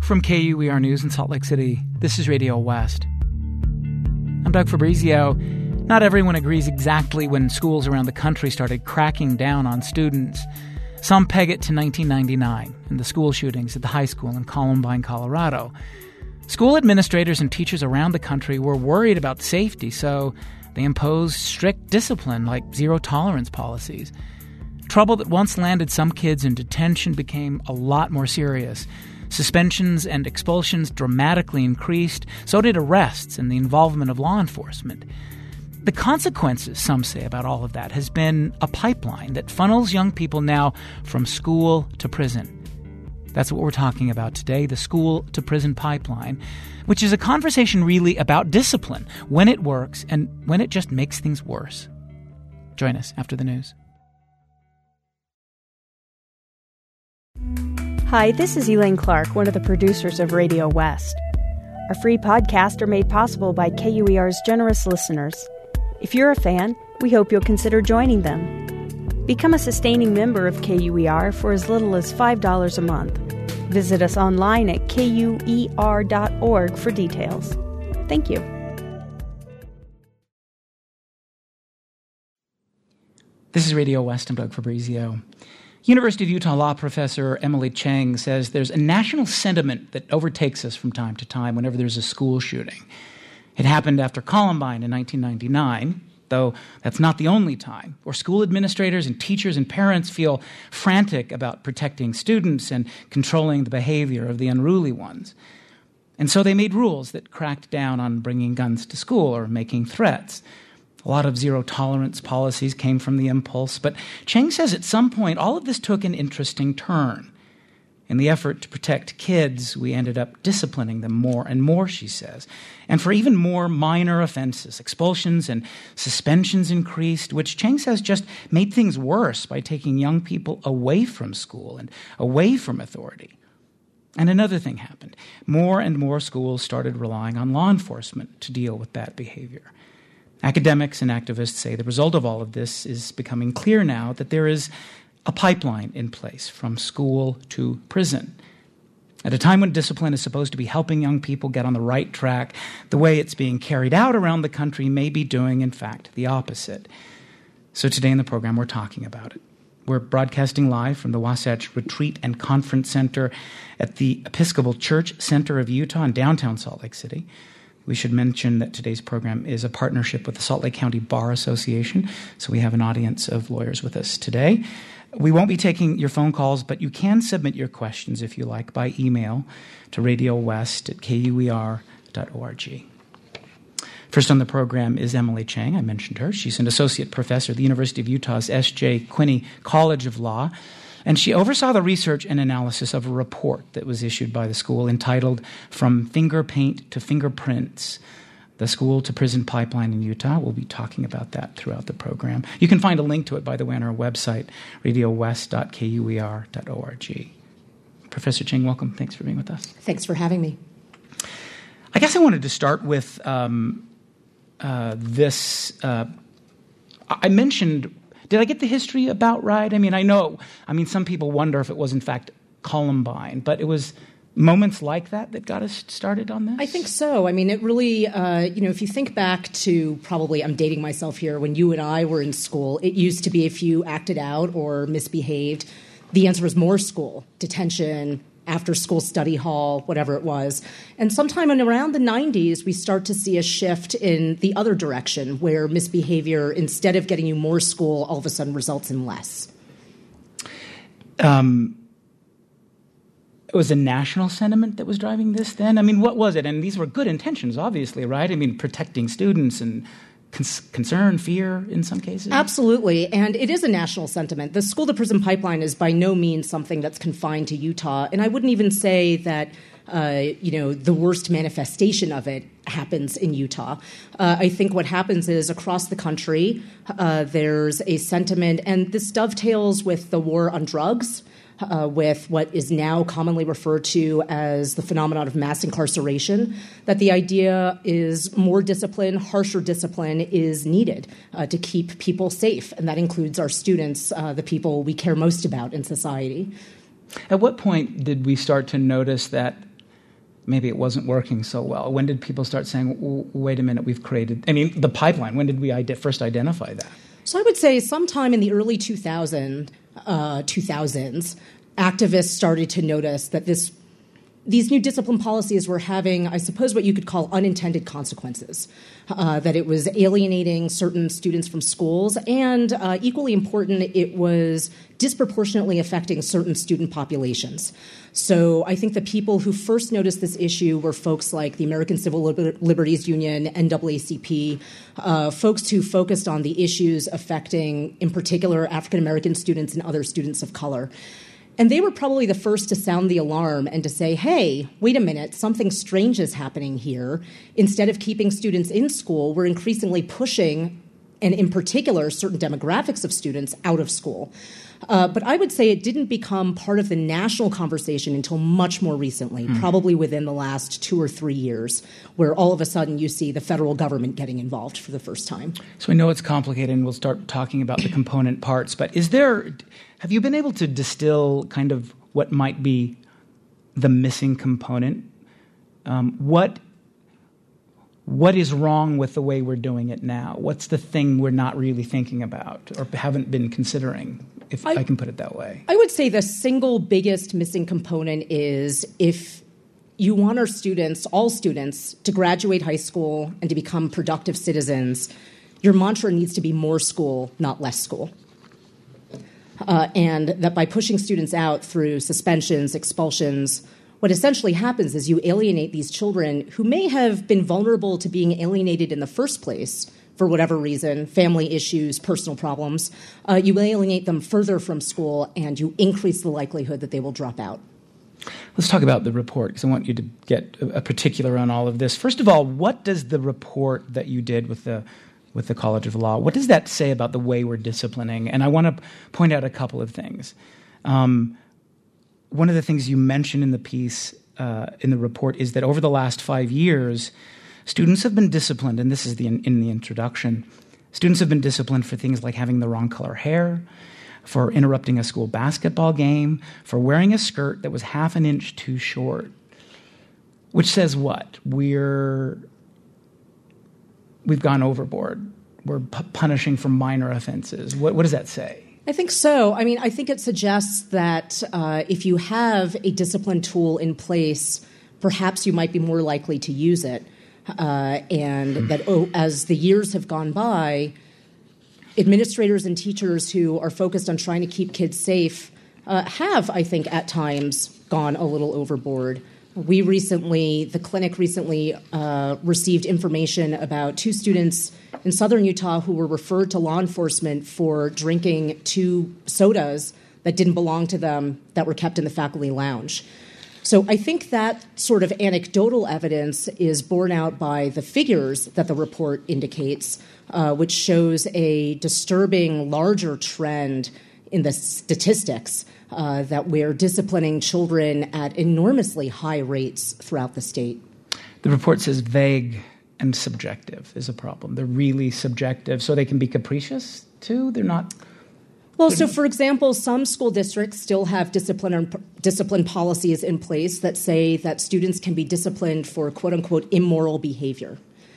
From KUER News in Salt Lake City, this is Radio West. I'm Doug Fabrizio. Not everyone agrees exactly when schools around the country started cracking down on students. Some peg it to 1999 and the school shootings at the high school in Columbine, Colorado. School administrators and teachers around the country were worried about safety, so they imposed strict discipline like zero-tolerance policies. Trouble that once landed some kids in detention became a lot more serious. Suspensions and expulsions dramatically increased, so did arrests and the involvement of law enforcement. The consequences, some say, about all of that has been a pipeline that funnels young people now from school to prison. That's what we're talking about today, the school-to-prison pipeline, which is a conversation really about discipline, when it works and when it just makes things worse. Join us after the news. Hi, this is Elaine Clark, one of the producers of Radio West. Our free podcasts are made possible by KUER's generous listeners. If you're a fan, we hope you'll consider joining them. Become a sustaining member of KUER for as little as $5 a month. Visit us online at kuer.org for details. Thank you. This is Radio West. I'm Doug Fabrizio. University of Utah law professor Emily Chang says there's a national sentiment that overtakes us from time to time whenever there's a school shooting. It happened after Columbine in 1999, though that's not the only time, where school administrators and teachers and parents feel frantic about protecting students and controlling the behavior of the unruly ones. And so they made rules that cracked down on bringing guns to school or making threats. A lot of zero-tolerance policies came from the impulse, but Chang says at some point all of this took an interesting turn. In the effort to protect kids, we ended up disciplining them more and more, she says. And for even more minor offenses, expulsions and suspensions increased, which Chang says just made things worse by taking young people away from school and away from authority. And another thing happened. More and more schools started relying on law enforcement to deal with bad behavior. Academics and activists say the result of all of this is becoming clear now that there is a pipeline in place from school to prison. At a time when discipline is supposed to be helping young people get on the right track, the way it's being carried out around the country may be doing, in fact, the opposite. So today in the program, we're talking about it. We're broadcasting live from the Wasatch Retreat and Conference Center at the Episcopal Church Center of Utah in downtown Salt Lake City. We should mention that today's program is a partnership with the Salt Lake County Bar Association, so we have an audience of lawyers with us today. We won't be taking your phone calls, but you can submit your questions, if you like, by email to radiowest@kuer.org. First on the program is Emily Chang. I mentioned her. She's an associate professor at the University of Utah's S.J. Quinney College of Law, and she oversaw the research and analysis of a report that was issued by the school entitled From Finger Paint to Fingerprints, the school-to-prison pipeline in Utah. We'll be talking about that throughout the program. You can find a link to it, by the way, on our website, radiowest.kuer.org. Professor Chang, welcome. Thanks for being with us. Thanks for having me. I guess I wanted to start with this. I mentioned, did I get the history about right? Some people wonder if it was, in fact, Columbine, but it was moments like that got us started on this? I think so. It really, if you think back to probably, I'm dating myself here, when you and I were in school, it used to be if you acted out or misbehaved, the answer was more school, detention, after-school study hall, whatever it was. And sometime in around the 90s, we start to see a shift in the other direction, where misbehavior, instead of getting you more school, all of a sudden results in less. It was a national sentiment that was driving this then? What was it? And these were good intentions, obviously, right? Protecting students and concern, fear in some cases? Absolutely, and it is a national sentiment. The school-to-prison pipeline is by no means something that's confined to Utah, and I wouldn't even say that the worst manifestation of it happens in Utah. I think what happens is across the country, there's a sentiment, and this dovetails with the war on drugs, with what is now commonly referred to as the phenomenon of mass incarceration, that the idea is more discipline, harsher discipline is needed to keep people safe, and that includes our students, the people we care most about in society. At what point did we start to notice that maybe it wasn't working so well? When did people start saying, wait a minute, we've created, the pipeline, when did we first identify that? So I would say sometime in the early 2000s, activists started to notice that these new discipline policies were having, I suppose, what you could call unintended consequences, that it was alienating certain students from schools, and equally important, it was disproportionately affecting certain student populations. So I think the people who first noticed this issue were folks like the American Civil Liberties Union, NAACP, folks who focused on the issues affecting, in particular, African American students and other students of color. And they were probably the first to sound the alarm and to say, hey, wait a minute, something strange is happening here. Instead of keeping students in school, we're increasingly pushing, and in particular, certain demographics of students out of school. But I would say it didn't become part of the national conversation until much more recently, probably within the last 2 or 3 years, where all of a sudden you see the federal government getting involved for the first time. So I know it's complicated, and we'll start talking about the component parts, but have you been able to distill kind of what might be the missing component? What is wrong with the way we're doing it now? What's the thing we're not really thinking about or haven't been considering, if I can put it that way? I would say the single biggest missing component is if you want our students, all students, to graduate high school and to become productive citizens, your mantra needs to be more school, not less school. And that by pushing students out through suspensions, expulsions, what essentially happens is you alienate these children who may have been vulnerable to being alienated in the first place for whatever reason, family issues, personal problems. You alienate them further from school, and you increase the likelihood that they will drop out. Let's talk about the report, because I want you to get a particular on all of this. First of all, what does the report that you did with the College of Law, what does that say about the way we're disciplining? And I want to point out a couple of things. One of the things you mentioned in the piece, in the report, is that over the last 5 years, students have been disciplined, and this is in the introduction, students have been disciplined for things like having the wrong color hair, for interrupting a school basketball game, for wearing a skirt that was half an inch too short, which says what? We've gone overboard. We're punishing for minor offenses. What does that say? I think so. I think it suggests that if you have a discipline tool in place, perhaps you might be more likely to use it. And that as the years have gone by, administrators and teachers who are focused on trying to keep kids safe have, I think, at times gone a little overboard. The clinic recently received information about 2 students in southern Utah who were referred to law enforcement for drinking 2 sodas that didn't belong to them that were kept in the faculty lounge. So I think that sort of anecdotal evidence is borne out by the figures that the report indicates, which shows a disturbing larger trend in the statistics that we're disciplining children at enormously high rates throughout the state. The report says vague and subjective is a problem. They're really subjective, so they can be capricious, too? They're not... Well, so for example, some school districts still have discipline policies in place that say that students can be disciplined for quote-unquote immoral behavior.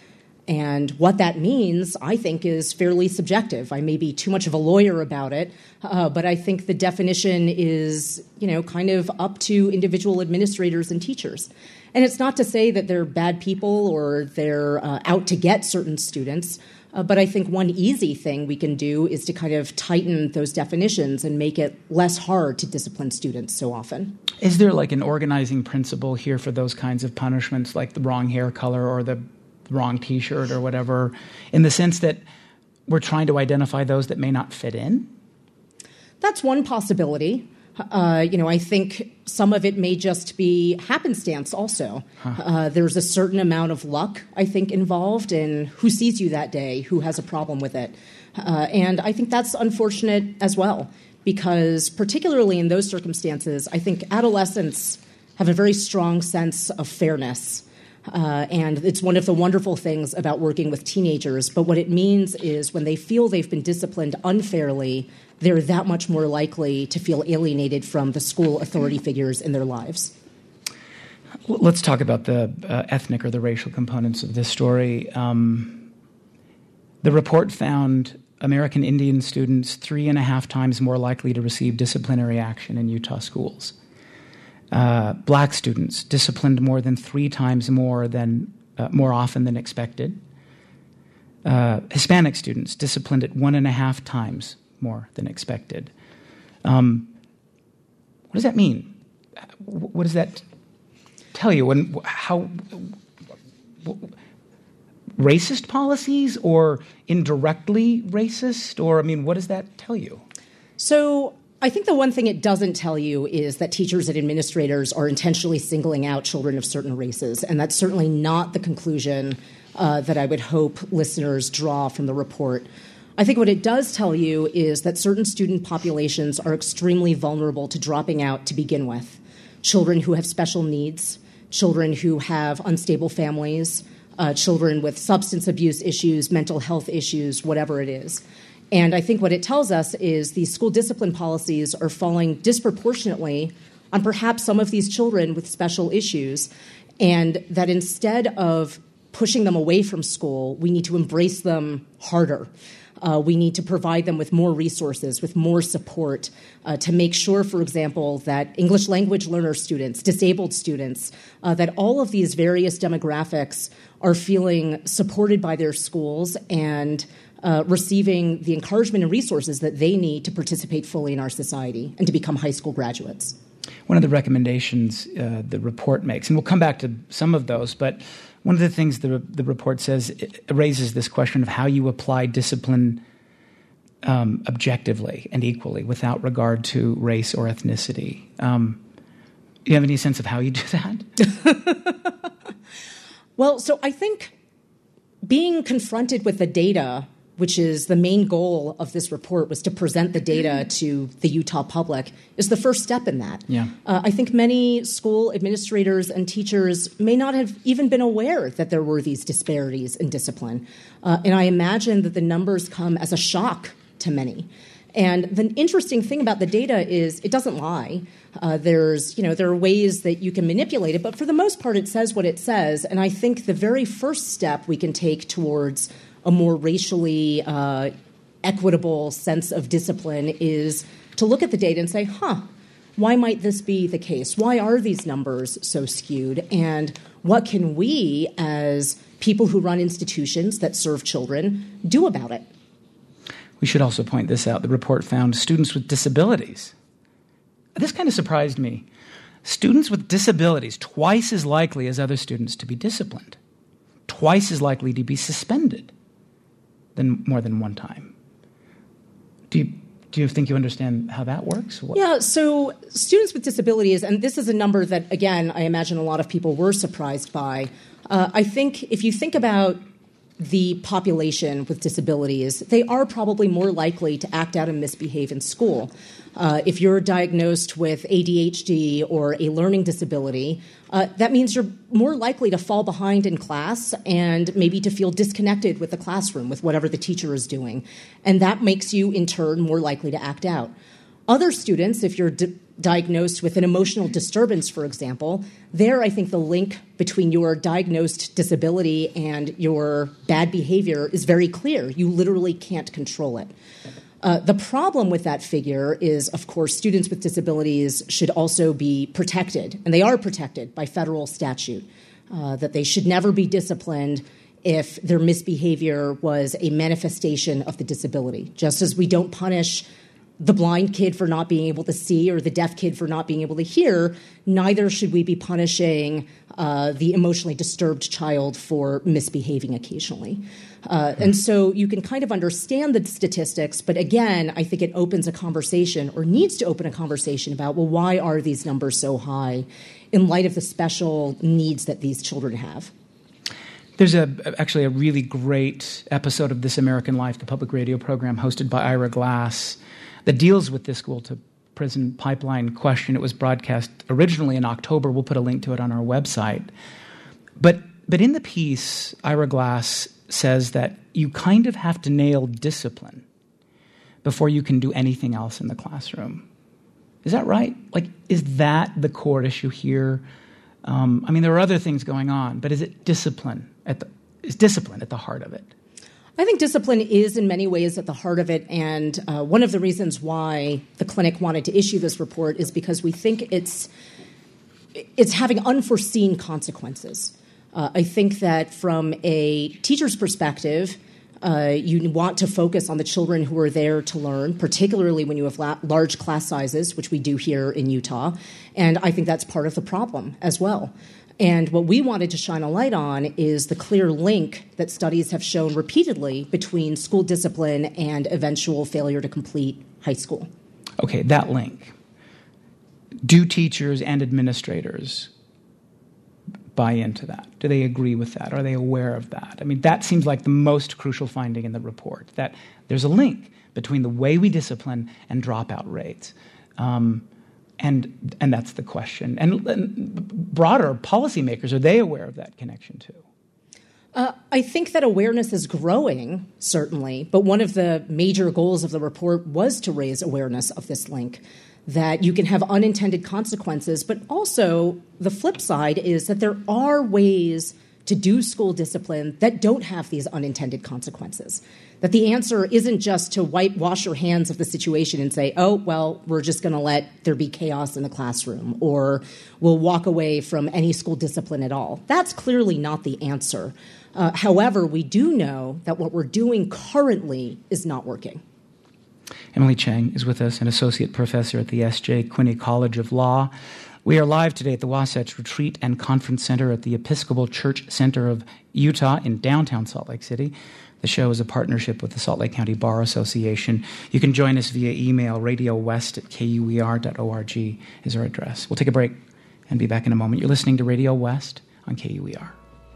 And what that means, I think, is fairly subjective. I may be too much of a lawyer about it, but I think the definition is, kind of up to individual administrators and teachers. And it's not to say that they're bad people or they're out to get certain students, but I think one easy thing we can do is to kind of tighten those definitions and make it less hard to discipline students so often. Is there like an organizing principle here for those kinds of punishments, like the wrong hair color or the wrong T-shirt or whatever, in the sense that we're trying to identify those that may not fit in? That's one possibility. I think some of it may just be happenstance also. There's a certain amount of luck, I think, involved in who sees you that day, who has a problem with it. And I think that's unfortunate as well, because particularly in those circumstances, I think adolescents have a very strong sense of fairness. And it's one of the wonderful things about working with teenagers. But what it means is when they feel they've been disciplined unfairly, they're that much more likely to feel alienated from the school authority figures in their lives. Let's talk about the ethnic or the racial components of this story. The report found American Indian students 3.5 times more likely to receive disciplinary action in Utah schools. Black students disciplined more than 3 times more often than expected. Hispanic students disciplined at 1.5 times more than expected. What does that mean? What does that tell you? And how racist policies or indirectly racist? Or, I mean, what does that tell you? So I think the one thing it doesn't tell you is that teachers and administrators are intentionally singling out children of certain races. And that's certainly not the conclusion that I would hope listeners draw from the report. I think what it does tell you is that certain student populations are extremely vulnerable to dropping out to begin with. Children who have special needs, children who have unstable families, children with substance abuse issues, mental health issues, whatever it is. And I think what it tells us is these school discipline policies are falling disproportionately on perhaps some of these children with special issues, and that instead of pushing them away from school, we need to embrace them harder. We need to provide them with more resources, with more support to make sure, for example, that English language learner students, disabled students, that all of these various demographics are feeling supported by their schools and receiving the encouragement and resources that they need to participate fully in our society and to become high school graduates. One of the recommendations the report makes, and we'll come back to some of those, but one of the things the report says, it raises this question of how you apply discipline objectively and equally without regard to race or ethnicity. Do you have any sense of how you do that? Well, so I think being confronted with the data, which is the main goal of this report, was to present the data to the Utah public, is the first step in that. Yeah. I think many school administrators and teachers may not have even been aware that there were these disparities in discipline. And I imagine that the numbers come as a shock to many. And the interesting thing about the data is it doesn't lie. There are ways that you can manipulate it, but for the most part, it says what it says. And I think the very first step we can take towards a more racially equitable sense of discipline is to look at the data and say, why might this be the case? Why are these numbers so skewed? And what can we, as people who run institutions that serve children, do about it? We should also point this out. The report found students with disabilities. This kind of surprised me. Students with disabilities, twice as likely as other students to be disciplined, twice as likely to be suspended than more than one time. Do you think you understand how that works? Yeah, so students with disabilities, and this is a number that, again, I imagine a lot of people were surprised by. I think if you think about the population with disabilities, they are probably more likely to act out and misbehave in school. If you're diagnosed with ADHD or a learning disability, that means you're more likely to fall behind in class and maybe to feel disconnected with the classroom, with whatever the teacher is doing. And that makes you, in turn, more likely to act out. Other students, if you're diagnosed with an emotional disturbance, for example, there I think the link between your diagnosed disability and your bad behavior is very clear. You literally can't control it. The problem with that figure is, of course, students with disabilities should also be protected, and they are protected by federal statute, that they should never be disciplined if their misbehavior was a manifestation of the disability. Just as we don't punish the blind kid for not being able to see or the deaf kid for not being able to hear, neither should we be punishing the emotionally disturbed child for misbehaving occasionally. And so you can kind of understand the statistics, but again, I think it opens a conversation or needs to open a conversation about, well, why are these numbers so high in light of the special needs that these children have? There's actually a really great episode of This American Life, the public radio program hosted by Ira Glass, that deals with this school-to-prison pipeline question. It was broadcast originally in October. We'll put a link to it on our website. But in the piece, Ira Glass says that you kind of have to nail discipline before you can do anything else in the classroom. Is that right? Like, is that the core issue here? There are other things going on, but is discipline at the heart of it? I think discipline is in many ways at the heart of it, and one of the reasons why the clinic wanted to issue this report is because we think it's having unforeseen consequences. I think that from a teacher's perspective, you want to focus on the children who are there to learn, particularly when you have large class sizes, which we do here in Utah, and I think that's part of the problem as well. And what we wanted to shine a light on is the clear link that studies have shown repeatedly between school discipline and eventual failure to complete high school. Okay, that link. Do teachers and administrators buy into that? Do they agree with that? Are they aware of that? That seems like the most crucial finding in the report, that there's a link between the way we discipline and dropout rates. And that's the question. And broader policymakers, are they aware of that connection too? I think that awareness is growing, certainly, but one of the major goals of the report was to raise awareness of this link, that you can have unintended consequences, but also the flip side is that there are ways to do school discipline that don't have these unintended consequences. That the answer isn't just to wash your hands of the situation and say, oh, well, we're just going to let there be chaos in the classroom, or we'll walk away from any school discipline at all. That's clearly not the answer. However, we do know that what we're doing currently is not working. Emily Chang is with us, an associate professor at the S.J. Quinney College of Law. We are live today at the Wasatch Retreat and Conference Center at the Episcopal Church Center of Utah in downtown Salt Lake City. The show is a partnership with the Salt Lake County Bar Association. You can join us via email. radiowest@kuer.org is our address. We'll take a break and be back in a moment. You're listening to Radio West on KUER.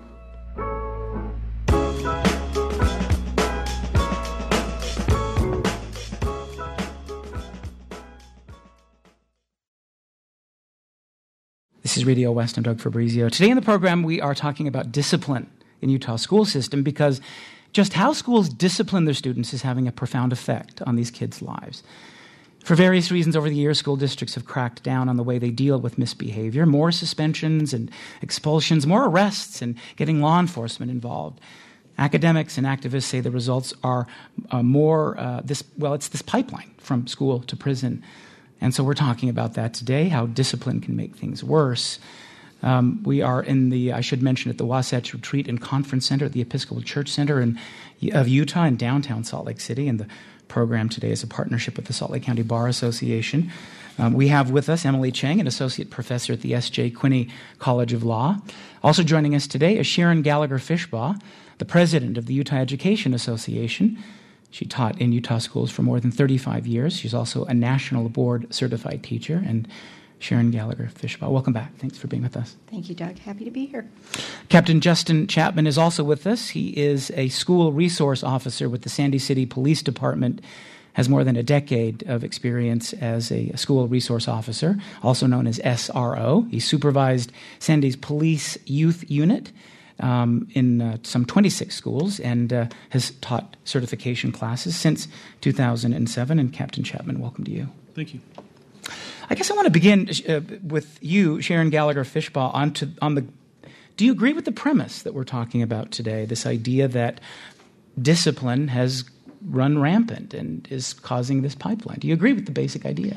This is Radio West. I'm Doug Fabrizio. Today in the program, we are talking about discipline in Utah's school system, because just how schools discipline their students is having a profound effect on these kids' lives. For various reasons over the years, school districts have cracked down on the way they deal with misbehavior. More suspensions and expulsions, more arrests, and getting law enforcement involved. Academics and activists say the results are it's this pipeline from school to prison. And so we're talking about that today, how discipline can make things worse. We are at the Wasatch Retreat and Conference Center at the Episcopal Church Center of Utah in downtown Salt Lake City. And the program today is a partnership with the Salt Lake County Bar Association. We have with us Emily Chang, an associate professor at the S.J. Quinney College of Law. Also joining us today is Sharon Gallagher-Fishbaugh, the president of the Utah Education Association. She taught in Utah schools for more than 35 years. She's also a national board certified teacher. And Sharon Gallagher-Fishbaugh, welcome back. Thanks for being with us. Thank you, Doug. Happy to be here. Captain Justin Chapman is also with us. He is a school resource officer with the Sandy City Police Department, has more than a decade of experience as a school resource officer, also known as SRO. He supervised Sandy's police youth unit in some 26 schools and has taught certification classes since 2007. And Captain Chapman, welcome to you. Thank you. I guess I want to begin with you, Sharon Gallagher-Fishbaugh, do you agree with the premise that we're talking about today, this idea that discipline has run rampant and is causing this pipeline? Do you agree with the basic idea?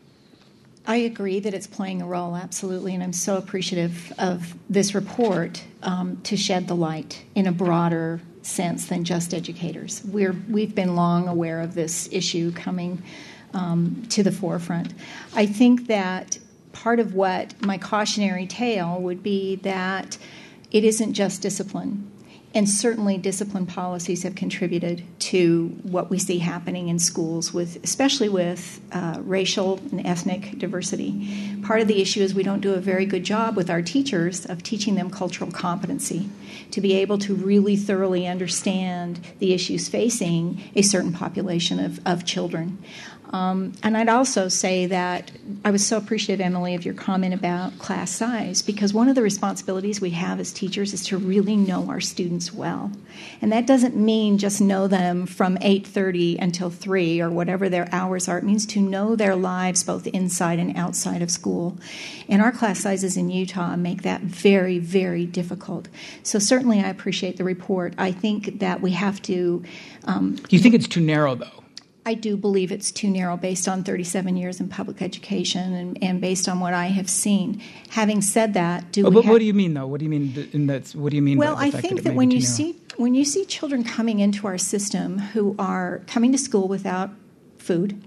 I agree that it's playing a role, absolutely, and I'm so appreciative of this report to shed the light in a broader sense than just educators. We've been long aware of this issue coming to the forefront. I think that part of what my cautionary tale would be that it isn't just discipline. And certainly discipline policies have contributed to what we see happening in schools, especially with racial and ethnic diversity. Part of the issue is we don't do a very good job with our teachers of teaching them cultural competency to be able to really thoroughly understand the issues facing a certain population of children. And I'd also say that I was so appreciative, Emily, of your comment about class size, because one of the responsibilities we have as teachers is to really know our students well. And that doesn't mean just know them from 8:30 until 3 or whatever their hours are. It means to know their lives both inside and outside of school. And our class sizes in Utah make that very, very difficult. So certainly I appreciate the report. I think that we have to... You think it's too narrow, though? I do believe it's too narrow based on 37 years in public education and based on what I have seen. Having said that, what do you mean, though? What do you mean in that? What do you mean? Well, by the I fact think that that when you see children coming into our system who are coming to school without food,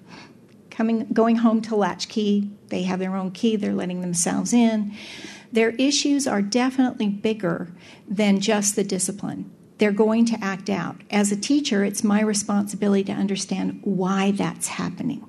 going home to latchkey, they have their own key, they're letting themselves in. Their issues are definitely bigger than just the discipline. They're going to act out. As a teacher, it's my responsibility to understand why that's happening.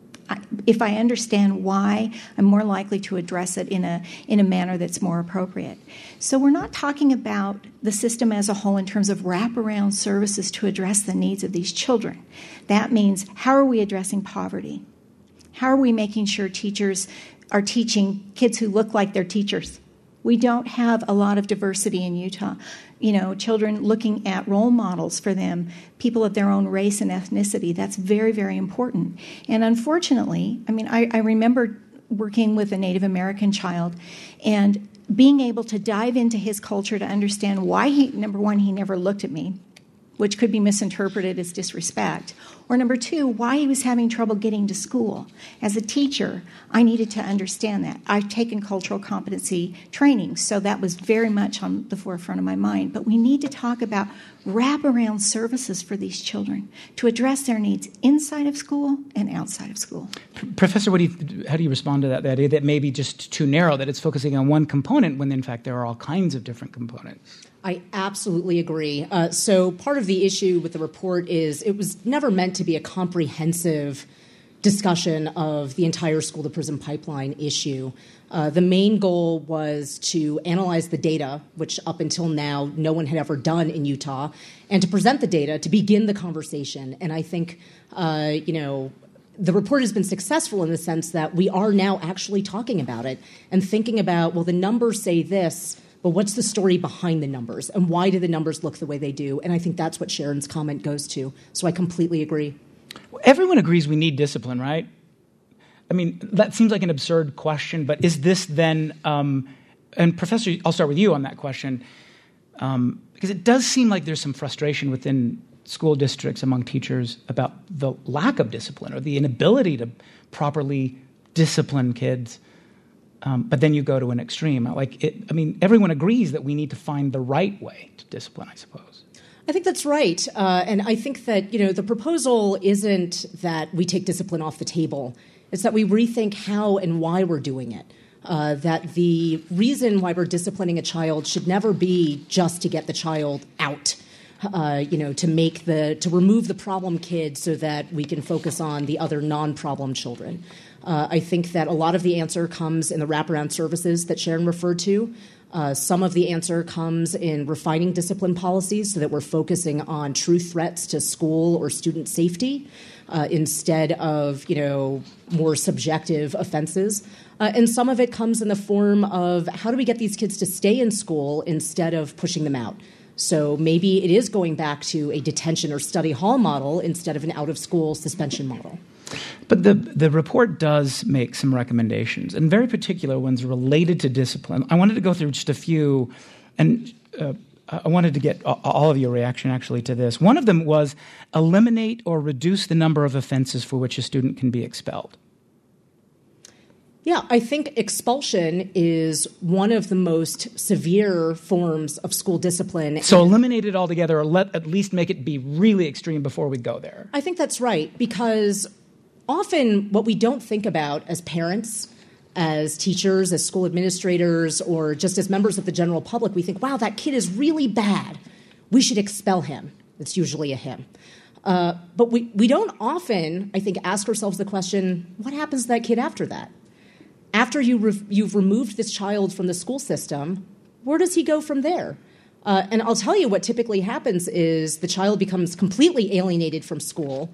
If I understand why, I'm more likely to address it in a manner that's more appropriate. So we're not talking about the system as a whole in terms of wraparound services to address the needs of these children. That means, how are we addressing poverty? How are we making sure teachers are teaching kids who look like their teachers? We don't have a lot of diversity in Utah. Children looking at role models for them, people of their own race and ethnicity, that's very, very important. And unfortunately, I remember working with a Native American child and being able to dive into his culture to understand why number one, he never looked at me, which could be misinterpreted as disrespect, or number two, why he was having trouble getting to school. As a teacher, I needed to understand that. I've taken cultural competency training, so that was very much on the forefront of my mind. But we need to talk about wraparound services for these children to address their needs inside of school and outside of school. Professor, how do you respond to that, the idea that maybe just too narrow, that it's focusing on one component when in fact there are all kinds of different components? I absolutely agree. So part of the issue with the report is it was never meant to be a comprehensive discussion of the entire school-to-prison pipeline issue. The main goal was to analyze the data, which up until now no one had ever done in Utah, and to present the data to begin the conversation. And I think, the report has been successful in the sense that we are now actually talking about it and thinking about, well, the numbers say this, but what's the story behind the numbers, and why do the numbers look the way they do? And I think that's what Sharon's comment goes to. So I completely agree. Well, everyone agrees we need discipline, right? I mean, that seems like an absurd question, but is this then, and Professor, I'll start with you on that question, because it does seem like there's some frustration within school districts among teachers about the lack of discipline or the inability to properly discipline kids. But then you go to an extreme. Everyone agrees that we need to find the right way to discipline, I suppose. I think that's right. And I think that, the proposal isn't that we take discipline off the table. It's that we rethink how and why we're doing it. That the reason why we're disciplining a child should never be just to get the child out, to remove the problem kid so that we can focus on the other non-problem children. I think that a lot of the answer comes in the wraparound services that Sharon referred to. Some of the answer comes in refining discipline policies so that we're focusing on true threats to school or student safety instead of, more subjective offenses. And some of it comes in the form of how do we get these kids to stay in school instead of pushing them out? So maybe it is going back to a detention or study hall model instead of an out-of-school suspension model. But the report does make some recommendations, and very particular ones related to discipline. I wanted to go through just a few, and I wanted to get all of your reaction actually to this. One of them was eliminate or reduce the number of offenses for which a student can be expelled. Yeah, I think expulsion is one of the most severe forms of school discipline. So eliminate it altogether, or at least make it be really extreme before we go there. I think that's right, because often what we don't think about as parents, as teachers, as school administrators, or just as members of the general public, we think, wow, that kid is really bad. We should expel him. It's usually a him. But we don't often, I think, ask ourselves the question, what happens to that kid after that? After you've removed this child from the school system, where does he go from there? And I'll tell you what typically happens is the child becomes completely alienated from school,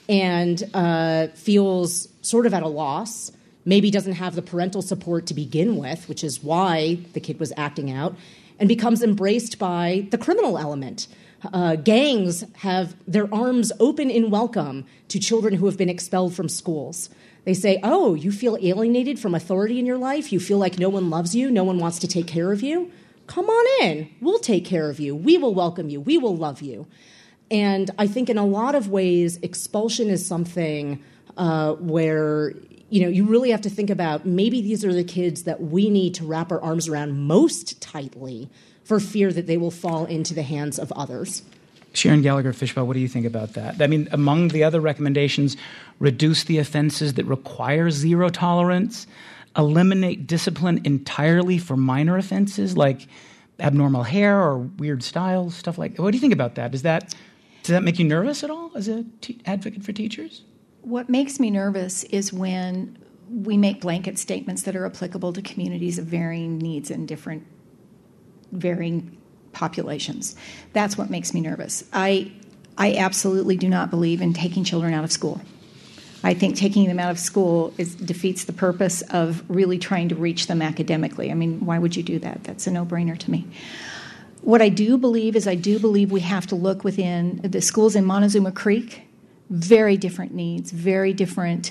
and feels sort of at a loss, maybe doesn't have the parental support to begin with, which is why the kid was acting out, and becomes embraced by the criminal element. Gangs have their arms open in welcome to children who have been expelled from schools. They say, oh, you feel alienated from authority in your life? You feel like no one loves you, no one wants to take care of you? Come on in. We'll take care of you. We will welcome you. We will love you. And I think in a lot of ways, expulsion is something where you really have to think about, maybe these are the kids that we need to wrap our arms around most tightly for fear that they will fall into the hands of others. Sharon Gallagher-Fishbaugh, what do you think about that? I mean, among the other recommendations, reduce the offenses that require zero tolerance, eliminate discipline entirely for minor offenses like abnormal hair or weird styles, stuff like that. What do you think about that? Does that make you nervous at all as an advocate for teachers? What makes me nervous is when we make blanket statements that are applicable to communities of varying needs and varying populations. That's what makes me nervous. I absolutely do not believe in taking children out of school. I think taking them out of school defeats the purpose of really trying to reach them academically. I mean, why would you do that? That's a no-brainer to me. What I do believe is we have to look within the schools in Montezuma Creek. Very different needs, very different.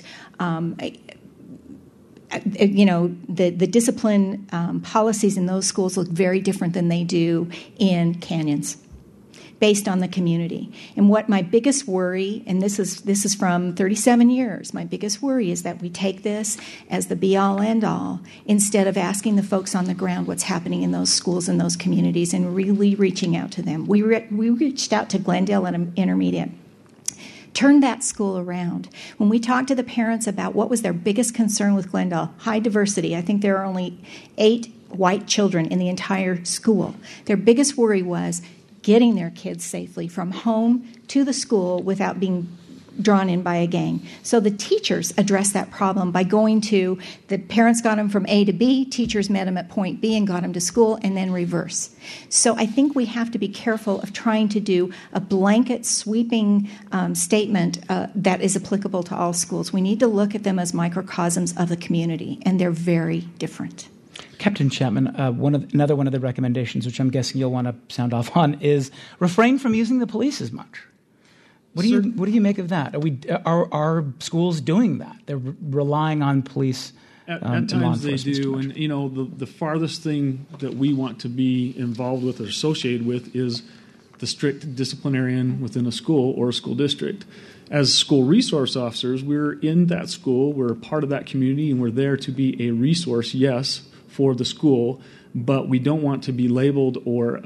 The discipline policies in those schools look very different than they do in Canyons, based on the community. And what my biggest worry, and this is from 37 years, my biggest worry is that we take this as the be-all, end-all, instead of asking the folks on the ground what's happening in those schools and those communities and really reaching out to them. We reached out to Glendale Intermediate. Turned that school around. When we talked to the parents about what was their biggest concern with Glendale, high diversity, I think there are only 8 white children in the entire school. Their biggest worry was getting their kids safely from home to the school without being drawn in by a gang. So the teachers addressed that problem by the parents got them from A to B, teachers met them at point B and got them to school, and then reverse. So I think we have to be careful of trying to do a blanket sweeping statement that is applicable to all schools. We need to look at them as microcosms of the community, and they're very different. Captain Chapman, another one of the recommendations, which I'm guessing you'll want to sound off on, is refrain from using the police as much. What do you make of that? Are schools doing that? They're relying on police. At times they do, and the farthest thing that we want to be involved with or associated with is the strict disciplinarian within a school or a school district. As school resource officers, we're in that school, we're a part of that community, and we're there to be a resource, yes, for the school, but we don't want to be labeled or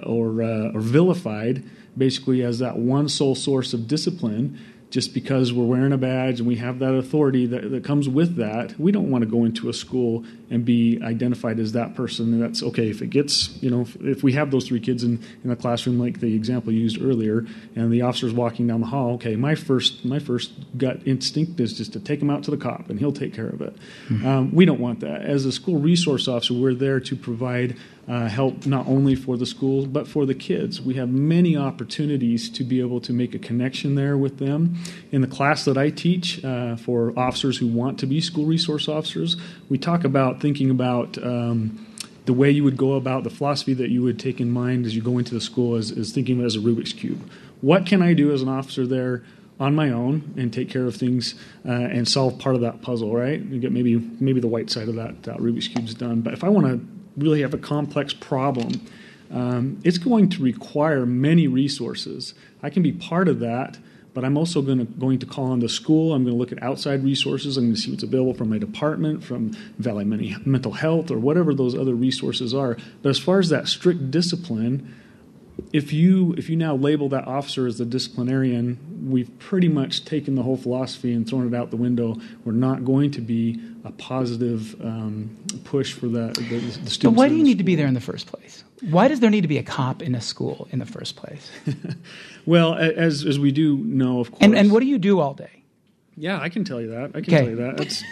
vilified basically as that one sole source of discipline. Just because we're wearing a badge and we have that authority that comes with that, we don't want to go into a school and be identified as that person. And that's okay if it gets, if we have those 3 kids in the classroom, like the example you used earlier, and the officer's walking down the hall. Okay, my first gut instinct is just to take him out to the cop, and he'll take care of it. Mm-hmm. We don't want that. As a school resource officer, we're there to provide help not only for the schools but for the kids. We have many opportunities to be able to make a connection there with them. In the class that I teach for officers who want to be school resource officers, we talk about thinking about the way you would go about the philosophy that you would take in mind as you go into the school is thinking of it as a Rubik's Cube. What can I do as an officer there on my own and take care of things and solve part of that puzzle, right? You get maybe the white side of that Rubik's Cube's done. But if I want to really have a complex problem, it's going to require many resources. I can be part of that, but I'm also going to call on the school. I'm going to look at outside resources. I'm going to see what's available from my department, from Valley Mental Health, or whatever those other resources are. But as far as that strict discipline, if you now label that officer as the disciplinarian, we've pretty much taken the whole philosophy and thrown it out the window. We're not going to be a positive push for the students. But why do you need to be there in the first place? Why does there need to be a cop in a school in the first place? Well, as we do know, of course. And what do you do all day? Yeah, I can tell you that. Tell you that.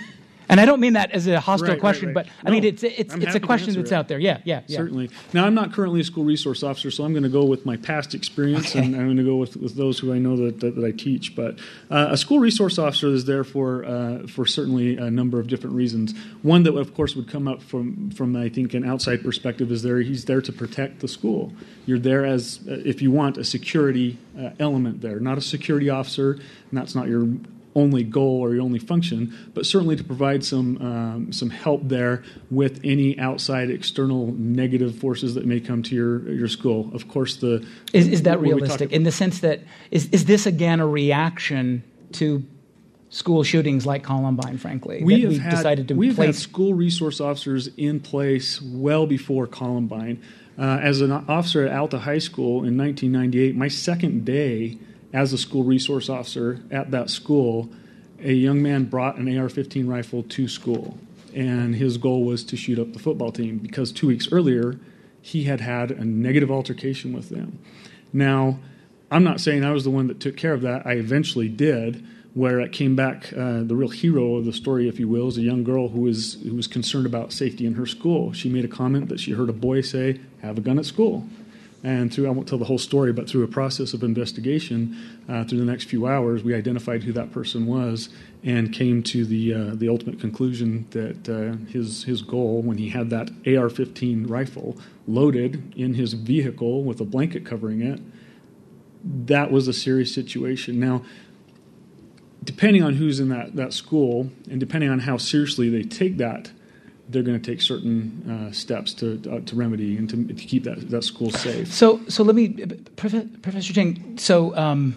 And I don't mean that as a hostile question, right. but No, I mean it's a question that's out there. Yeah. Certainly. Now, I'm not currently a school resource officer, so I'm going to go with my past experience, and I'm going to go with those who I know that I teach. But a school resource officer is there for certainly a number of different reasons. One that, of course, would come up from I think an outside perspective is he's there to protect the school. You're there as, if you want, a security element there, not a security officer, and that's not your only goal or your only function, but certainly to provide some help there with any outside external negative forces that may come to your school. Of course, is that realistic in the sense that is this again a reaction to school shootings like Columbine? Frankly, we've had school resource officers in place well before Columbine. As an officer at Alta High School in 1998, my second day as a school resource officer at that school, a young man brought an AR-15 rifle to school, and his goal was to shoot up the football team because 2 weeks earlier he had a negative altercation with them. Now, I'm not saying I was the one that took care of that. I eventually did, where it came back. The real hero of the story, if you will, is a young girl who was concerned about safety in her school. She made a comment that she heard a boy say, "Have a gun at school." And I won't tell the whole story, but through a process of investigation, through the next few hours, we identified who that person was and came to the ultimate conclusion that his goal, when he had that AR-15 rifle loaded in his vehicle with a blanket covering it, that was a serious situation. Now, depending on who's in that school and depending on how seriously they take that, they're going to take certain steps to remedy and to keep that school safe. So let me, Professor Cheng. So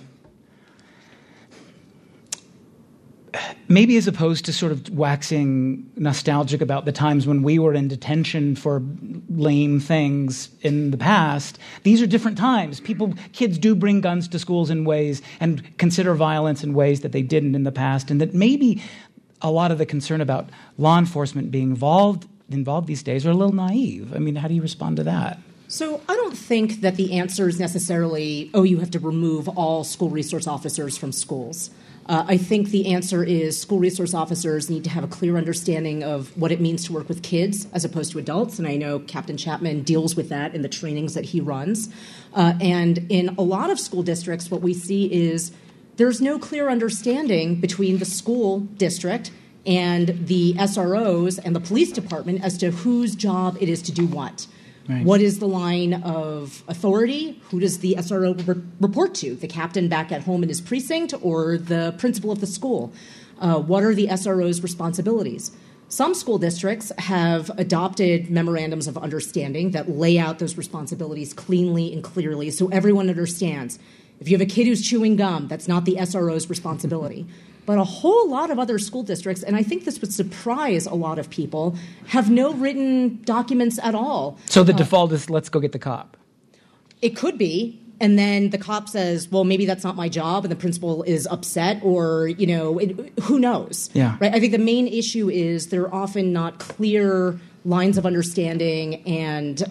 maybe as opposed to sort of waxing nostalgic about the times when we were in detention for lame things in the past, these are different times. Kids do bring guns to schools in ways and consider violence in ways that they didn't in the past, and that maybe a lot of the concern about law enforcement being involved these days are a little naive. I mean, how do you respond to that? So I don't think that the answer is necessarily, you have to remove all school resource officers from schools. I think the answer is school resource officers need to have a clear understanding of what it means to work with kids as opposed to adults, and I know Captain Chapman deals with that in the trainings that he runs. And in a lot of school districts, what we see is there's no clear understanding between the school district and the SROs and the police department as to whose job it is to do what. Right. What is the line of authority? Who does the SRO report to? The captain back at home in his precinct or the principal of the school? What are the SRO's responsibilities? Some school districts have adopted memorandums of understanding that lay out those responsibilities cleanly and clearly so everyone understands. If you have a kid who's chewing gum, that's not the SRO's responsibility. But a whole lot of other school districts, and I think this would surprise a lot of people, have no written documents at all. So the default is, let's go get the cop. It could be. And then the cop says, well, maybe that's not my job, and the principal is upset, or, who knows? Yeah. Right? I think the main issue is there are often not clear lines of understanding and,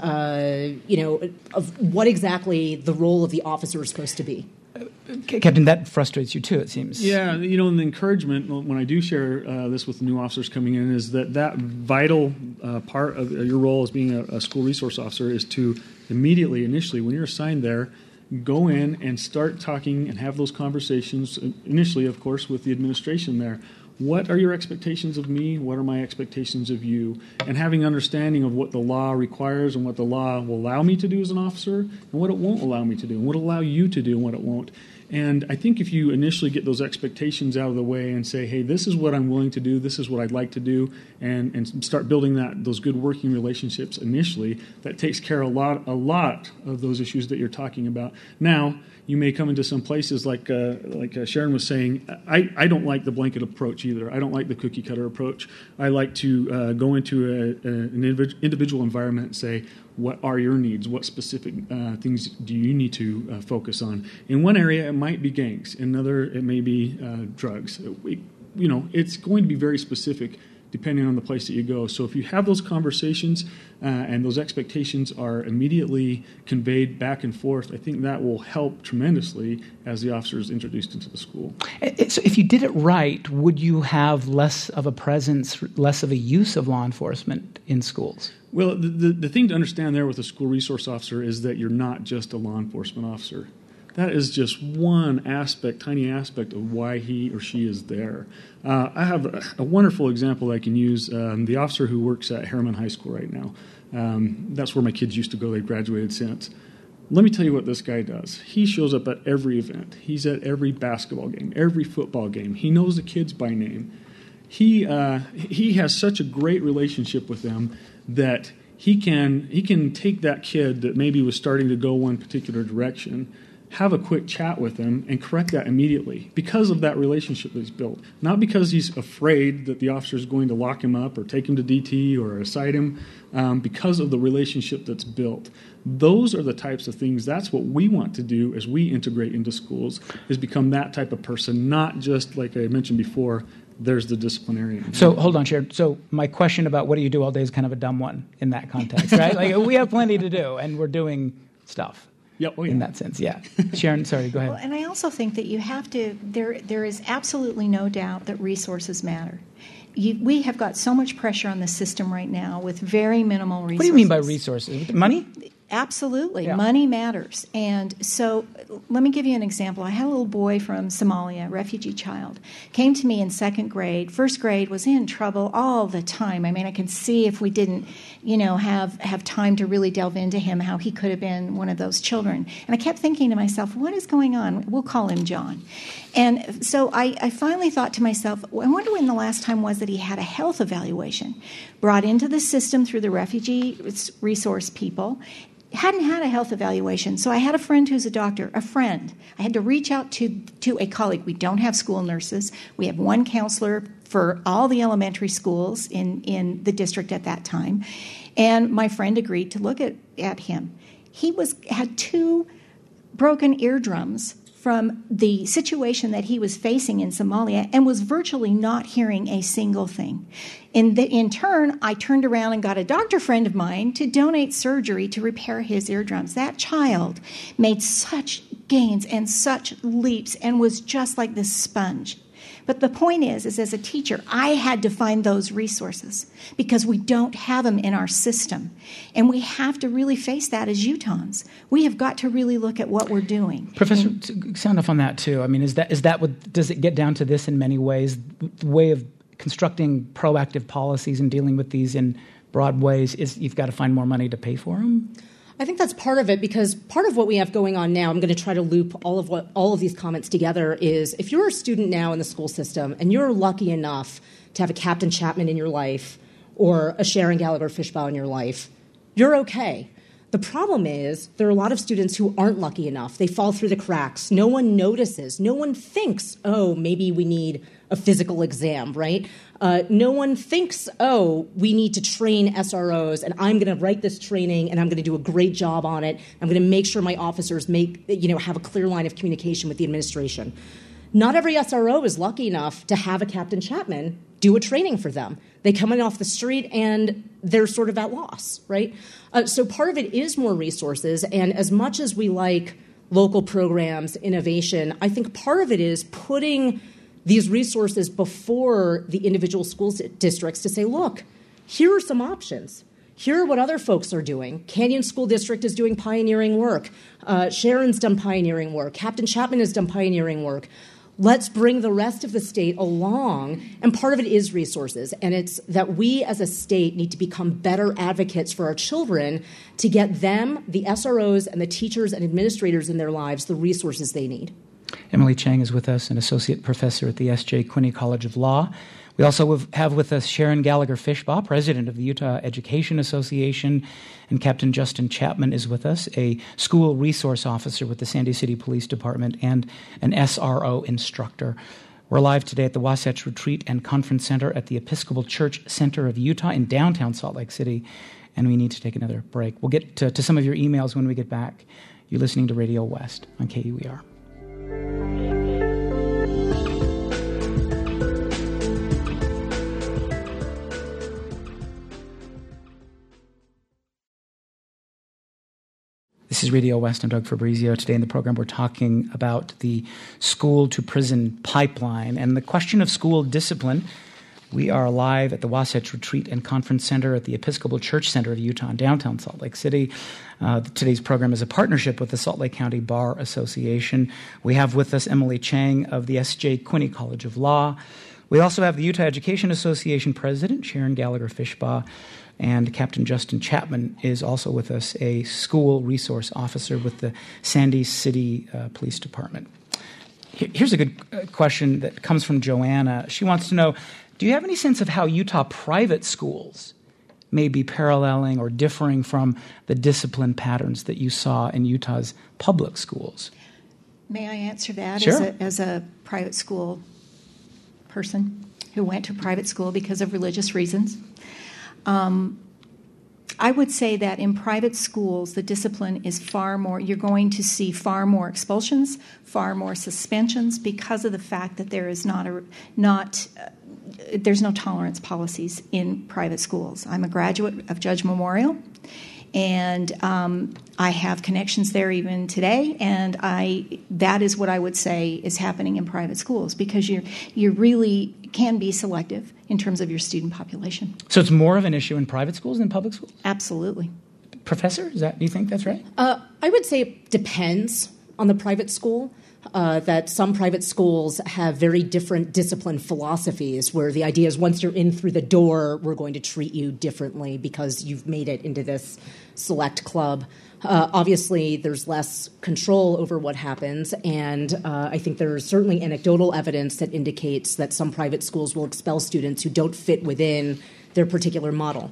of what exactly the role of the officer is supposed to be. Captain, that frustrates you too, it seems. Yeah, and the encouragement when I do share this with new officers coming in is that vital part of your role as being a school resource officer is to initially, when you're assigned there, go in and start talking and have those conversations, initially, of course, with the administration there. What are your expectations of me? What are my expectations of you? And having understanding of what the law requires and what the law will allow me to do as an officer and what it won't allow me to do and what it will allow you to do and what it won't. And I think if you initially get those expectations out of the way and say, hey, this is what I'm willing to do, this is what I'd like to do, and start building those good working relationships initially, that takes care of a lot of those issues that you're talking about. Now, you may come into some places like Sharon was saying, I don't like the blanket approach either. I don't like the cookie cutter approach. I like to go into an individual environment and say, what are your needs? What specific things do you need to focus on? In one area, it might be gangs. In another, it may be drugs. It's going to be very specific depending on the place that you go. So if you have those conversations and those expectations are immediately conveyed back and forth, I think that will help tremendously as the officer is introduced into the school. So if you did it right, would you have less of a presence, less of a use of law enforcement in schools? Well, the thing to understand there with a school resource officer is that you're not just a law enforcement officer. That is just one aspect, tiny aspect of why he or she is there. I have a wonderful example I can use. The officer who works at Harriman High School right now. That's where my kids used to go. They've graduated since. Let me tell you what this guy does. He shows up at every event. He's at every basketball game, every football game. He knows the kids by name. He has such a great relationship with them that he can take that kid that maybe was starting to go one particular direction, have a quick chat with them, and correct that immediately because of that relationship that he's built. Not because he's afraid that the officer is going to lock him up or take him to DT or cite him, because of the relationship that's built. Those are the types of things, that's what we want to do as we integrate into schools, is become that type of person, not just, like I mentioned before, there's the disciplinarian. So hold on, Sharon. So my question about what do you do all day is kind of a dumb one in that context, right? Like we have plenty to do, and we're doing stuff. Yep. Oh, yeah. In that sense, yeah. Sharon, sorry, go ahead. Well, and I also think that you have to, there is absolutely no doubt that resources matter. We have got so much pressure on the system right now with very minimal resources. What do you mean by resources? Money? Absolutely. Yeah. Money matters. And so let me give you an example. I had a little boy from Somalia, a refugee child, came to me in second grade. First grade, was in trouble all the time. I mean, I can see if we didn't, have time to really delve into him, how he could have been one of those children. And I kept thinking to myself, what is going on? We'll call him John. And so I finally thought to myself, I wonder when the last time was that he had a health evaluation brought into the system through the refugee resource people. Hadn't had a health evaluation. So I had a friend who's a doctor, a friend. I had to reach out to a colleague. We don't have school nurses. We have one counselor for all the elementary schools in the district at that time. And my friend agreed to look at him. He had 2 broken eardrums from the situation that he was facing in Somalia and was virtually not hearing a single thing. In turn, I turned around and got a doctor friend of mine to donate surgery to repair his eardrums. That child made such gains and such leaps and was just like this sponge. But the point is as a teacher, I had to find those resources because we don't have them in our system. And we have to really face that as Utahns. We have got to really look at what we're doing. Professor, sound off on that too. I mean, is that what, does it get down to this in many ways? The way of constructing proactive policies and dealing with these in broad ways is you've got to find more money to pay for them? I think that's part of it, because part of what we have going on now, I'm going to try to loop all of these comments together, is if you're a student now in the school system and you're lucky enough to have a Captain Chapman in your life or a Sharon Gallagher Fishbaugh in your life, you're okay. The problem is there are a lot of students who aren't lucky enough. They fall through the cracks. No one notices. No one thinks, oh, maybe we need a physical exam, right? No one thinks, oh, we need to train SROs, and I'm going to write this training, and I'm going to do a great job on it. I'm going to make sure my officers have a clear line of communication with the administration. Not every SRO is lucky enough to have a Captain Chapman do a training for them. They come in off the street, and they're sort of at loss, right? So part of it is more resources, and as much as we like local programs, innovation, I think part of it is putting these resources before the individual school districts to say, look, here are some options. Here are what other folks are doing. Canyon School District is doing pioneering work. Sharon's done pioneering work. Captain Chapman has done pioneering work. Let's bring the rest of the state along. And part of it is resources. And it's that we as a state need to become better advocates for our children to get them, the SROs and the teachers and administrators in their lives, the resources they need. Emily Chang is with us, an associate professor at the S.J. Quinney College of Law. We also have with us Sharon Gallagher Fishbaugh, president of the Utah Education Association, and Captain Justin Chapman is with us, a school resource officer with the Sandy City Police Department and an SRO instructor. We're live today at the Wasatch Retreat and Conference Center at the Episcopal Church Center of Utah in downtown Salt Lake City, and we need to take another break. We'll get to some of your emails when we get back. You're listening to Radio West on KUER. This is Radio West. I'm Doug Fabrizio. Today in the program, we're talking about the school-to-prison pipeline and the question of school discipline. We are live at the Wasatch Retreat and Conference Center at the Episcopal Church Center of Utah in downtown Salt Lake City. Today's program is a partnership with the Salt Lake County Bar Association. We have with us Emily Chang of the S.J. Quinney College of Law. We also have the Utah Education Association President, Sharon Gallagher-Fishbaugh, and Captain Justin Chapman is also with us, a school resource officer with the Sandy City Police Department. Here's a good question that comes from Joanna. She wants to know, do you have any sense of how Utah private schools may be paralleling or differing from the discipline patterns that you saw in Utah's public schools? May I answer that? Sure. As a private school person who went to private school because of religious reasons? I would say that in private schools, the discipline is far more, you're going to see far more expulsions, far more suspensions because of the fact that there is there's no tolerance policies in private schools. I'm a graduate of Judge Memorial, and I have connections there even today, and that is what I would say is happening in private schools because you really can be selective in terms of your student population. So it's more of an issue in private schools than public schools? Absolutely. Professor, do you think that's right? I would say it depends on the private school. That some private schools have very different discipline philosophies where the idea is once you're in through the door, we're going to treat you differently because you've made it into this select club. Obviously, there's less control over what happens, and I think there's certainly anecdotal evidence that indicates that some private schools will expel students who don't fit within their particular model.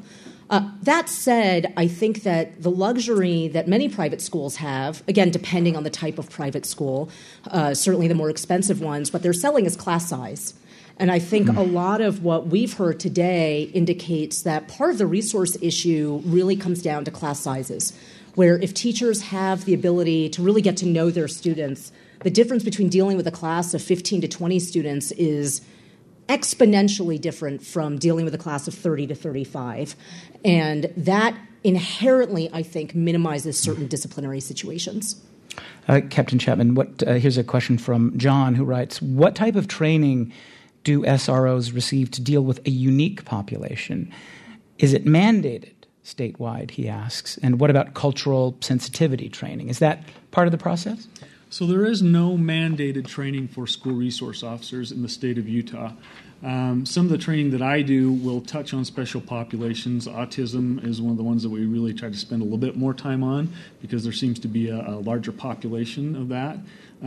That said, I think that the luxury that many private schools have, again, depending on the type of private school, certainly the more expensive ones, what they're selling is class size. And I think a lot of what we've heard today indicates that part of the resource issue really comes down to class sizes, where if teachers have the ability to really get to know their students, the difference between dealing with a class of 15 to 20 students is exponentially different from dealing with a class of 30 to 35. And that inherently, I think, minimizes certain disciplinary situations. Captain Chapman, here's a question from John who writes, what type of training do SROs receive to deal with a unique population? Is it mandated statewide, he asks? And what about cultural sensitivity training? Is that part of the process? So there is no mandated training for school resource officers in the state of Utah. Some of the training that I do will touch on special populations. Autism is one of the ones that we really try to spend a little bit more time on because there seems to be a larger population of that.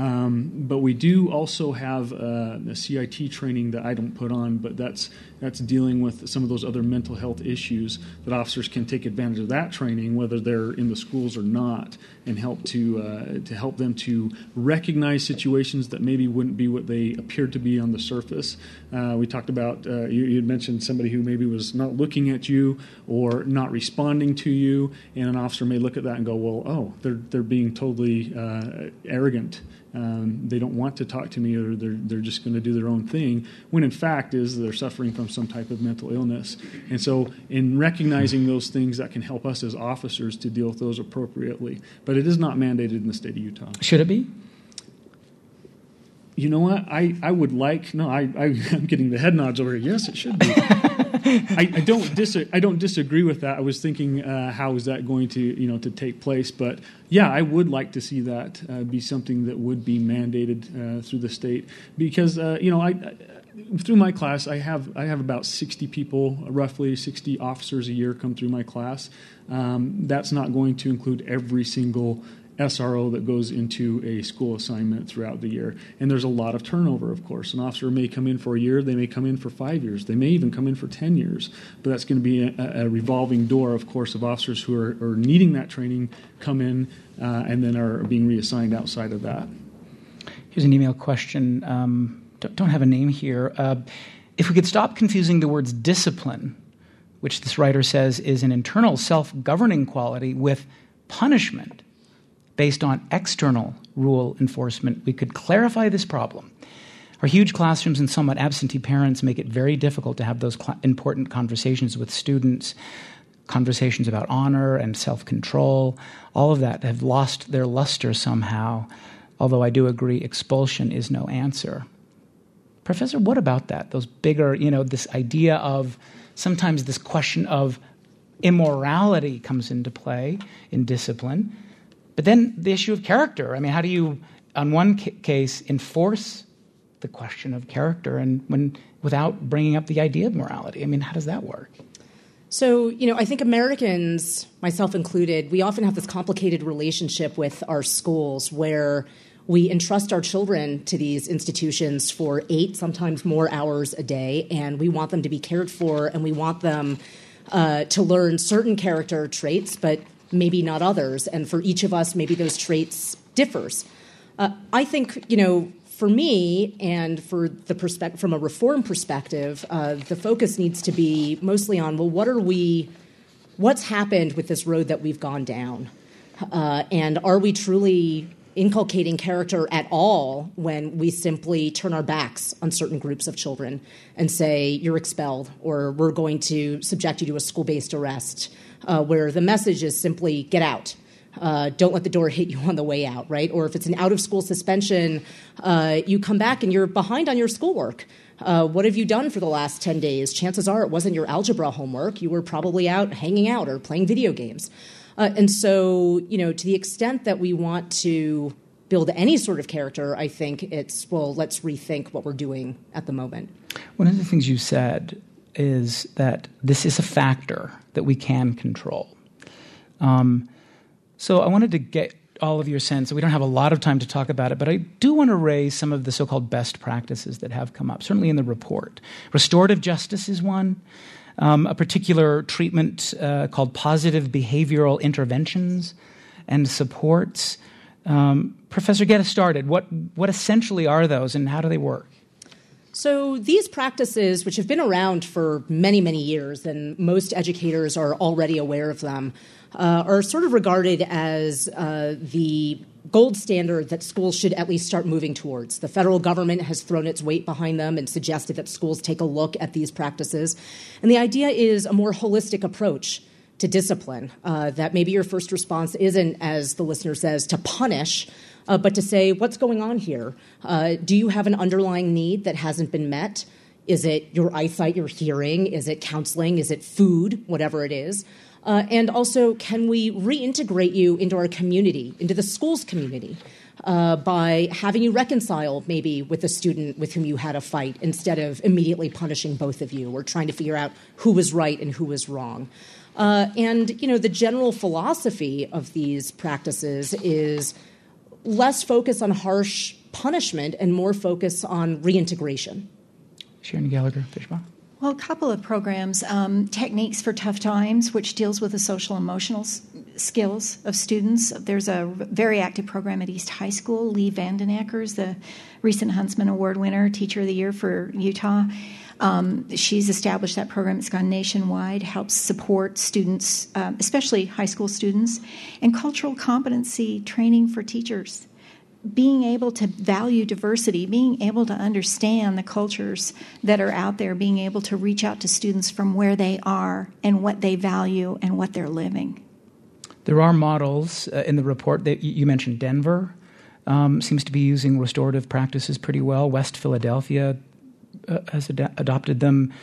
But we do also have a CIT training that I don't put on, but that's dealing with some of those other mental health issues that officers can take advantage of that training, whether they're in the schools or not, and help to help them to recognize situations that maybe wouldn't be what they appeared to be on the surface. We talked about you had mentioned somebody who maybe was not looking at you or not responding to you, and an officer may look at that and go, "Well, oh, they're being totally arrogant. They don't want to talk to me, or they're just going to do their own thing," when in fact is they're suffering from some type of mental illness. And so in recognizing those things, that can help us as officers to deal with those appropriately. But it is not mandated in the state of Utah. Should it be? You know what? I'm getting the head nods over here. Yes, it should be. I don't disagree with that. I was thinking, how is that going to to take place? But yeah, I would like to see that be something that would be mandated through the state because through my class, I have about 60 people, roughly 60 officers a year come through my class. That's not going to include every single SRO that goes into a school assignment throughout the year. And there's a lot of turnover, of course. An officer may come in for a year, they may come in for 5 years, they may even come in for 10 years. But that's going to be a revolving door, of course, of officers who are needing that training come in and then are being reassigned outside of that. Here's an email question. Don't have a name here. If we could stop confusing the words discipline, which this writer says is an internal self-governing quality, with punishment based on external rule enforcement, we could clarify this problem. Our huge classrooms and somewhat absentee parents make it very difficult to have those important conversations with students. conversations about honor and self-control, all of that have lost their luster somehow, although I do agree expulsion is no answer. Professor, what about that? Those bigger, this idea of sometimes this question of immorality comes into play in discipline, but then the issue of character. I mean, how do you, on one case, enforce the question of character and without bringing up the idea of morality? I mean, how does that work? So, I think Americans, myself included, we often have this complicated relationship with our schools where we entrust our children to these institutions for 8, sometimes more hours a day, and we want them to be cared for, and we want them to learn certain character traits, but maybe not others. And for each of us, maybe those traits differs. I think, for me and for the from a reform perspective, the focus needs to be mostly on, what's happened with this road that we've gone down? And are we truly inculcating character at all when we simply turn our backs on certain groups of children and say, you're expelled, or we're going to subject you to a school-based arrest, where the message is simply, get out. Don't let the door hit you on the way out, right? Or if it's an out-of-school suspension, you come back and you're behind on your schoolwork. What have you done for the last 10 days? Chances are it wasn't your algebra homework. You were probably out hanging out or playing video games. And so, to the extent that we want to build any sort of character, I think it's, let's rethink what we're doing at the moment. One of the things you said is that this is a factor that we can control. So I wanted to get all of your sense. We don't have a lot of time to talk about it, but I do want to raise some of the so-called best practices that have come up, certainly in the report. Restorative justice is one. A particular treatment called positive behavioral interventions and supports. Professor, get us started. What essentially are those, and how do they work? So these practices, which have been around for many, many years, and most educators are already aware of them, are sort of regarded as the gold standard that schools should at least start moving towards. The federal government has thrown its weight behind them and suggested that schools take a look at these practices. And the idea is a more holistic approach to discipline, that maybe your first response isn't, as the listener says, to punish, but to say, what's going on here? Do you have an underlying need that hasn't been met? Is it your eyesight, your hearing? Is it counseling? Is it food? Whatever it is. And also, can we reintegrate you into our community, into the school's community, by having you reconcile maybe with a student with whom you had a fight instead of immediately punishing both of you or trying to figure out who was right and who was wrong. And, the general philosophy of these practices is less focus on harsh punishment and more focus on reintegration. Sharon Gallagher-Fischbach. Well, a couple of programs, Techniques for Tough Times, which deals with the social emotional skills of students. There's a very active program at East High School. Lee Vandenackers, the recent Huntsman Award winner, Teacher of the Year for Utah. She's established that program. It's gone nationwide, helps support students, especially high school students, and cultural competency training for teachers. Being able to value diversity, being able to understand the cultures that are out there, being able to reach out to students from where they are and what they value and what they're living. There are models in the report that you mentioned. Denver seems to be using restorative practices pretty well. West Philadelphia has adopted them.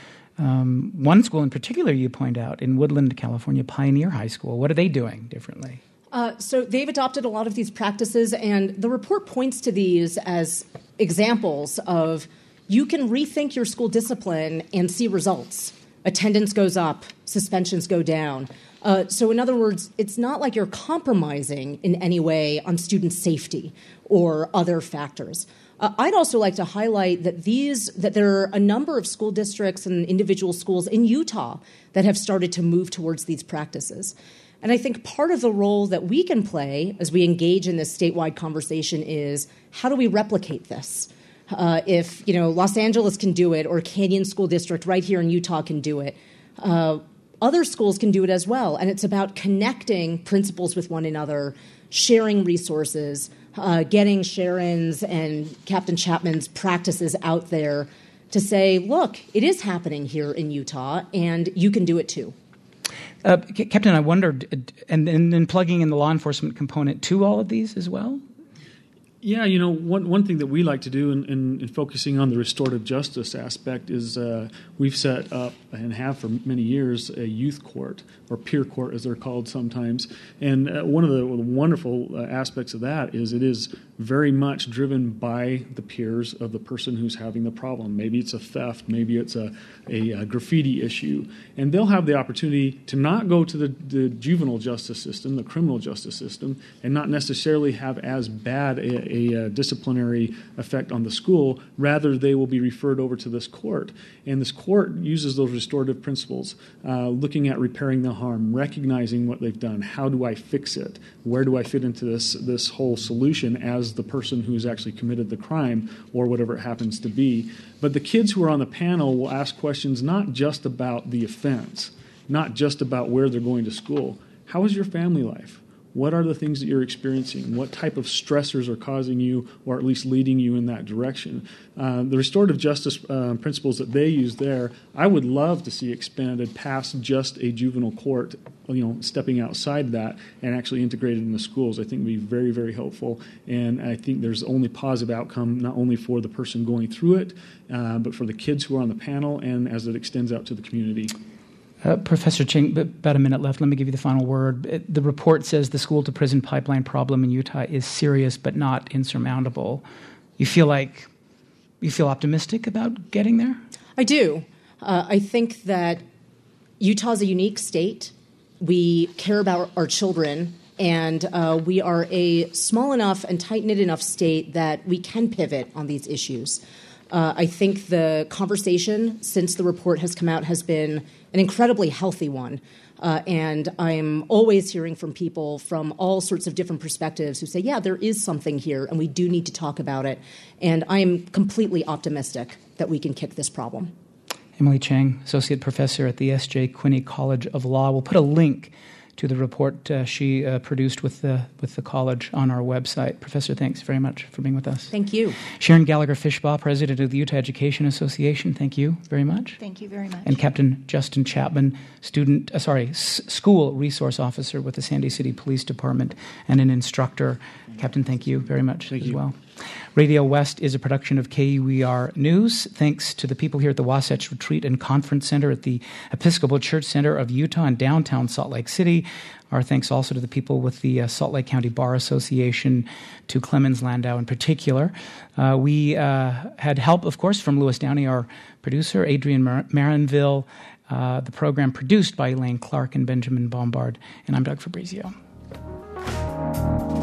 One school in particular you point out, in Woodland, California, Pioneer High School. What are they doing differently? So they've adopted a lot of these practices, and the report points to these as examples of you can rethink your school discipline and see results. Attendance goes up, suspensions go down. So in other words, it's not like you're compromising in any way on student safety or other factors. I'd also like to highlight that there are a number of school districts and individual schools in Utah that have started to move towards these practices. And I think part of the role that we can play as we engage in this statewide conversation is, how do we replicate this? If Los Angeles can do it, or Canyon School District right here in Utah can do it, other schools can do it as well. And it's about connecting principals with one another, sharing resources, getting Sharon's and Captain Chapman's practices out there to say, look, it is happening here in Utah, and you can do it too. Captain, I wondered, and then plugging in the law enforcement component to all of these as well? Yeah, one thing that we like to do in focusing on the restorative justice aspect is we've set up and have for many years a youth court, or peer court as they're called sometimes. And one of the wonderful aspects of that is it is very much driven by the peers of the person who's having the problem. Maybe it's a theft, maybe it's a graffiti issue. And they'll have the opportunity to not go to the juvenile justice system, the criminal justice system, and not necessarily have as bad a disciplinary effect on the school. Rather, they will be referred over to this court. And this court uses those restorative principles, looking at repairing the harm, recognizing what they've done. How do I fix it? Where do I fit into this whole solution as the person who's actually committed the crime or whatever it happens to be? But the kids who are on the panel will ask questions not just about the offense, not just about where they're going to school. How is your family life? What are the things that you're experiencing? What type of stressors are causing you, or at least leading you in that direction? The restorative justice principles that they use there, I would love to see expanded past just a juvenile court, stepping outside that and actually integrated in the schools. I think would be very, very helpful. And I think there's only positive outcome, not only for the person going through it, but for the kids who are on the panel and as it extends out to the community. Professor Cheng, about a minute left. Let me give you the final word. The report says the school-to-prison pipeline problem in Utah is serious but not insurmountable. You feel optimistic about getting there? I do. I think that Utah's a unique state. We care about our children, and we are a small enough and tight-knit enough state that we can pivot on these issues. I think the conversation since the report has come out has been an incredibly healthy one. And I'm always hearing from people from all sorts of different perspectives who say, yeah, there is something here, and we do need to talk about it. And I am completely optimistic that we can kick this problem. Emily Cheng, Associate Professor at the S.J. Quinney College of Law. We'll put a link to the report she produced with the college on our website. Professor, thanks very much for being with us. Thank you. Sharon Gallagher-Fishbaugh, President of the Utah Education Association, thank you very much. Thank you very much. And Captain Justin Chapman, School Resource Officer with the Sandy City Police Department and an instructor. Captain, thank you very much as well. Radio West is a production of KUER News. Thanks to the people here at the Wasatch Retreat and Conference Center at the Episcopal Church Center of Utah in downtown Salt Lake City. Our thanks also to the people with the Salt Lake County Bar Association, to Clemens Landau in particular. We had help, of course, from Louis Downey, our producer, Adrian Marinville, the program produced by Elaine Clark and Benjamin Bombard. And I'm Doug Fabrizio.